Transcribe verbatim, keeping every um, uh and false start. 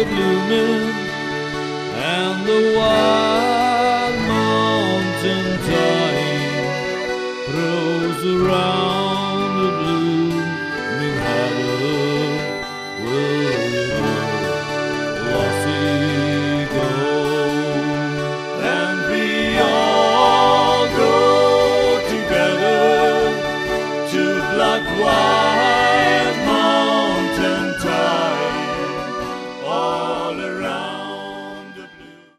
started looming, and the wild mountain tide throws around